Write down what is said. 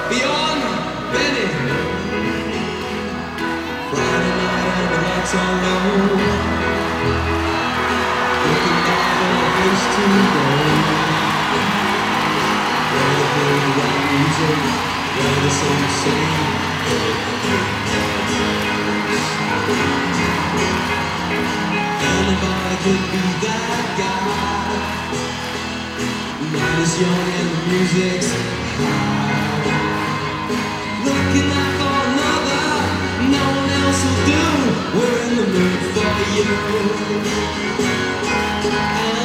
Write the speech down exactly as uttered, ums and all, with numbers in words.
beyond Benny. Friday night and the lights are low. Looking back on a place to go. Where the big rock music, where the sun sing. Anybody could be that guy. Man is young and the music's high. Looking out for another, no one else will do. We're in the mood for you. And